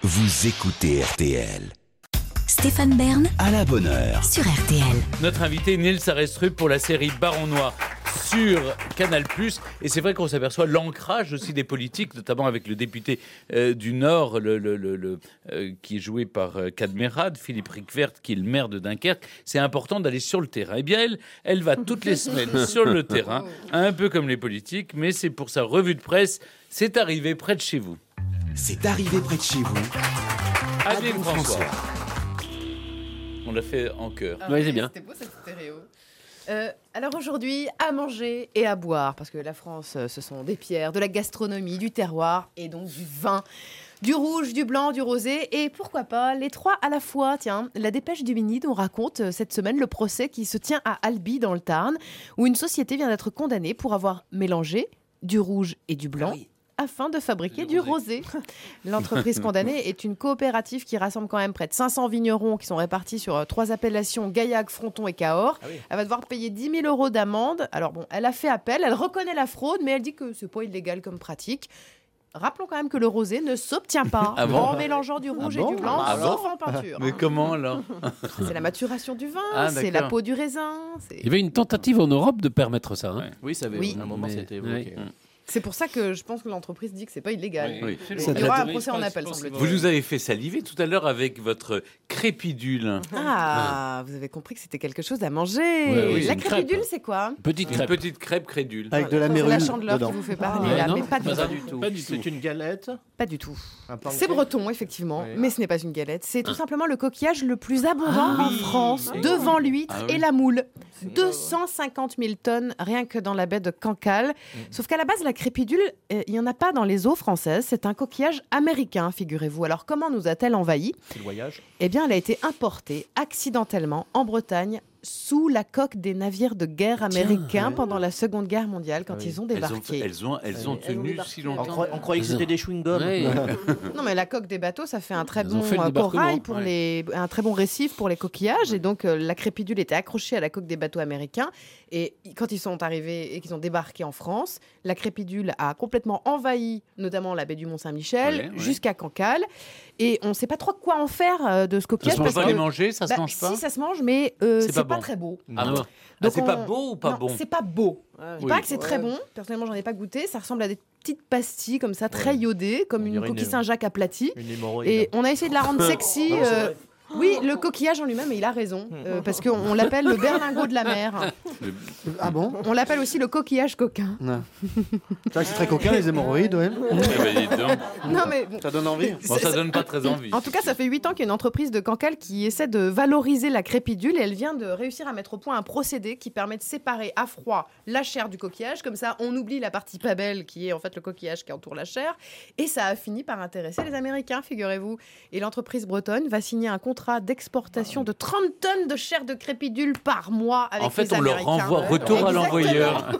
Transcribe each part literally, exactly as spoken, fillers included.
vous écoutez R T L. Stéphane Bern À la bonne heure. sur R T L. Notre invité Nils Arestrup pour la série Baron Noir sur Canal plus. Et c'est vrai qu'on s'aperçoit l'ancrage aussi des politiques, notamment avec le député euh, du Nord, le, le, le, le, euh, qui est joué par euh, Cadmerade, Philippe Rictvert, qui est le maire de Dunkerque. C'est important d'aller sur le terrain. Eh bien, elle, elle va toutes les semaines sur le terrain, un peu comme les politiques, mais c'est pour sa revue de presse. C'est arrivé près de chez vous. C'est arrivé près de chez vous. Adeline François. On l'a fait en chœur. Ah, Oui, c'est bien. C'était beau cette stéréo. Euh, alors aujourd'hui, à manger et à boire, parce que la France, euh, ce sont des pierres, de la gastronomie, du terroir et donc du vin. Du rouge, du blanc, du rosé et pourquoi pas les trois à la fois. Tiens, la dépêche du Midi nous raconte euh, cette semaine le procès qui se tient à Albi dans le Tarn, où une société vient d'être condamnée pour avoir mélangé du rouge et du blanc. Ah oui. Afin de fabriquer du rosé. L'entreprise condamnée est une coopérative qui rassemble quand même près de cinq cents vignerons qui sont répartis sur euh, trois appellations, Gaillac, Fronton et Cahors. Ah oui. Elle va devoir payer dix mille euros d'amende. Alors bon, elle a fait appel, elle reconnaît la fraude, mais elle dit que c'est pas illégal comme pratique. Rappelons quand même que le rosé ne s'obtient pas Ah bon en mélangeant du rouge Ah bon et du blanc, Ah sauf bon en peinture. Mais comment alors? C'est la maturation du vin, Ah, c'est la d'accord. peau du raisin. c'est- Il y avait une tentative en Europe de permettre ça. Hein. Ouais. Oui, ça avait Oui. à un moment Mais- c'était évoqué. ouais. C'est pour ça que je pense que l'entreprise dit que c'est pas illégal. Oui. Mais Ça il y aura un doit- procès en je appel, pense- semble-t-il. Vous nous avez fait saliver tout à l'heure avec votre crépidule. Ah, vous avez compris que c'était quelque chose à manger. Ouais, oui, c'est la une crépidule, crêpe. c'est quoi? Petite Une crêpe. petite crêpe crédule. Avec de la C'est mérule la chandeleur dedans. qui vous fait parler Ouais, là, non, mais pas du, Pas tout. du tout. Pas du tout. C'est une galette. Pas du tout. Un pancake. C'est breton, effectivement, Oui. mais ce n'est pas une galette. C'est tout simplement le coquillage le plus abondant Ah en oui. France, Ah devant l'huître Ah oui. et la moule. deux cent cinquante mille tonnes rien que dans la baie de Cancale. Sauf qu'à la base, la crépidule, euh, il n'y en a pas dans les eaux françaises. C'est un coquillage américain, figurez-vous. Alors, comment nous a-t-elle envahi? C'est le voyage. Eh bien, elle a été importée accidentellement en Bretagne sous la coque des navires de guerre américains ouais. pendant la Seconde Guerre mondiale quand Ah oui. ils ont Elles ont, débarqué. elles ont, elles ont Elles tenu débarqué. si On, longtemps. croy- on croyait que c'était des chewing-gums. Ouais. Non, mais la coque des bateaux, ça fait un très Ils ont bon fait le euh, débarquement. corail pour Ouais. les, un très bon récif pour les coquillages. Et donc, euh, la crépidule était accrochée à la coque des bateaux américains. Et i- quand ils sont arrivés et qu'ils ont débarqué en France, la crépidule a complètement envahi, notamment la baie du Mont-Saint-Michel, Ouais, ouais. jusqu'à Cancale. Et on ne sait pas trop quoi en faire euh, de ce Ça coquillage. se mange parce pas que- les manger, ça se Bah, mange pas. Si, ça se mange, mais euh, C'est c'est pas pas, bon. très beau. Ah bon. Ah, Donc c'est on- pas beau ou pas Non, bon? c'est pas beau. Je Oui. dis pas que c'est très bon. Personnellement, j'en ai pas goûté. Ça ressemble à des petites pastilles comme ça, très Ouais. iodées, comme On une dirait coquille une- Saint-Jacques aplatie. Une hémorroïde. Et on a essayé de la rendre sexy. Non, c'est euh, vrai. oui, le coquillage en lui-même, et il a raison, euh, parce qu'on on l'appelle le berlingot de la mer. Ah bon? On l'appelle aussi le coquillage coquin. Non. C'est vrai que c'est très coquin les hémorroïdes, ouais. Eh ben, dis donc. Non, mais bon. Ça donne envie. Bon, ça donne pas très envie. En tout cas, ça fait huit ans qu'il y a une entreprise de Cancale qui essaie de valoriser la crépidule et elle vient de réussir à mettre au point un procédé qui permet de séparer à froid la chair du coquillage. Comme ça, on oublie la partie pas belle qui est en fait le coquillage qui entoure la chair. Et ça a fini par intéresser les Américains, figurez-vous. Et l'entreprise bretonne va signer un contrat d'exportation de trente tonnes de chair de crépidule par mois avec En fait, les on leur Américains. renvoie retour à Exactement. l'envoyeur.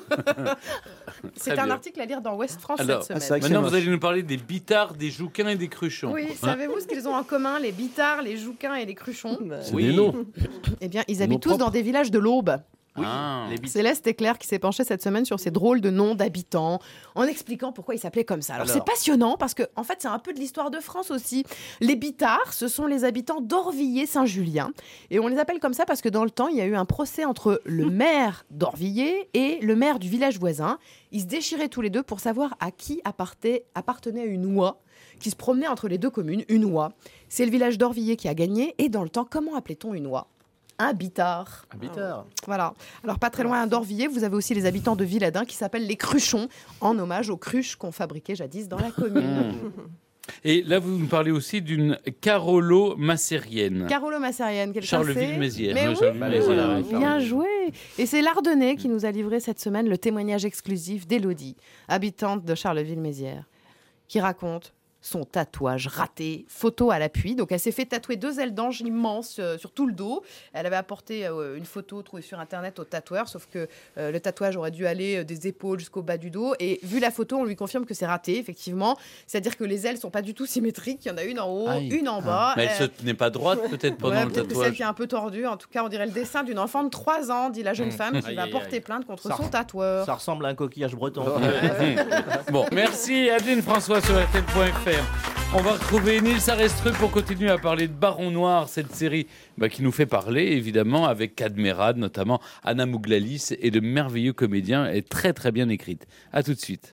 C'est Très un bien. article à lire dans West France Alors, cette ah, c'est semaine. vrai que Maintenant, c'est vous allez nous parler des bitards, des jouquins et des cruchons. Oui, savez-vous ce qu'ils ont en commun, les bitards, les jouquins et les cruchons? C'est Oui. des noms. Eh bien, ils Des habitent noms tous propres. dans des villages de l'Aube. Oui, Ah. les bites. Céleste et Claire qui s'est penchée cette semaine sur ces drôles de noms d'habitants, en expliquant pourquoi ils s'appelaient comme ça. Alors, Alors. c'est passionnant parce que en fait c'est un peu de l'histoire de France aussi. Les bitards, ce sont les habitants d'Orvillers-Saint-Julien et on les appelle comme ça parce que dans le temps il y a eu un procès entre le maire d'Orvillers et le maire du village voisin. Ils se déchiraient tous les deux pour savoir à qui appartenait, appartenait une oie qui se promenait entre les deux communes, une oie. C'est le village d'Orvillers qui a gagné et dans le temps comment appelait-on une oie? Un bitard. Un bitard. Voilà. Alors, pas très loin d'Orvillers, vous avez aussi les habitants de Villadin qui s'appellent les Cruchons, en hommage aux cruches qu'on fabriquait jadis dans la commune. Et là, vous nous parlez aussi d'une Carolo-Massérienne. Carolo Massérienne, quelqu'un sait? Charleville-Mézières. Mais Ouais, oui, Charleville-Mézières, voilà, ouais, bien Charleville. joué. Et c'est l'Ardennais qui nous a livré cette semaine le témoignage exclusif d'Élodie, habitante de Charleville-Mézières, qui raconte son tatouage raté, photo à l'appui. Donc elle s'est fait tatouer deux ailes d'ange immenses euh, sur tout le dos. Elle avait apporté euh, une photo trouvée sur internet au tatoueur, sauf que euh, le tatouage aurait dû aller euh, des épaules jusqu'au bas du dos. Et vu la photo, on lui confirme que c'est raté, effectivement. C'est-à-dire que les ailes sont pas du tout symétriques. Il y en a une en haut, Aïe. une en bas. Mais elle Euh, se tenait pas droite, peut-être, pendant ouais, le peut-être que celle tatouage. qui est un peu tordue. En tout cas, on dirait le dessin d'une enfant de trois ans, dit la jeune femme, qui Aïe, va aïe, porter aïe. plainte contre Ça son re- tatoueur. Ça ressemble à un coquillage breton. Bon, merci Adeline François sur R T L point F R. On va retrouver Nils Arestrup pour continuer à parler de Baron Noir, cette série bah, qui nous fait parler, évidemment, avec Cadmerade, notamment Anna Mouglalis, et de merveilleux comédiens, et très très bien écrite. À tout de suite.